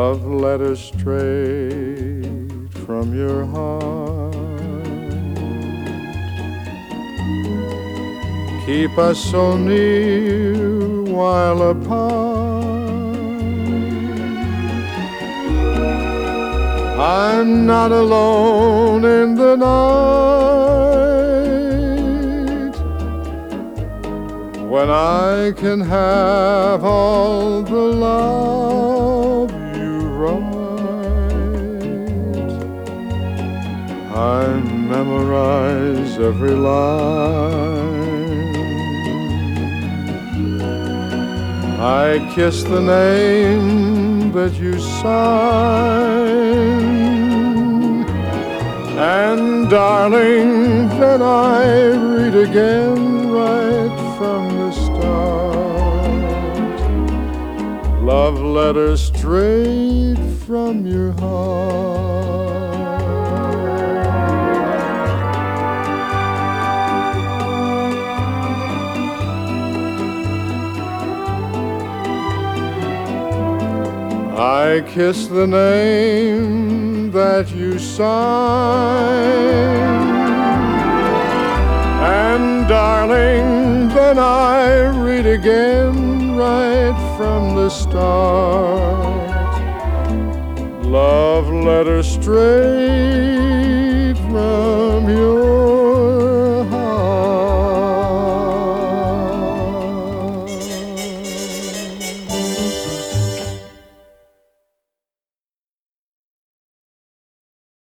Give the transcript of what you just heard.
love letters straight from your heart. Keep us so near while apart. I'm not alone in the night when I can have all the love you write. I memorize every line. I kiss the name that you sign, and darling, then I read again right from the start. Love letters straight from your heart. I kiss the name that you sign, and darling, then I read again right from the start. Love letters straight from your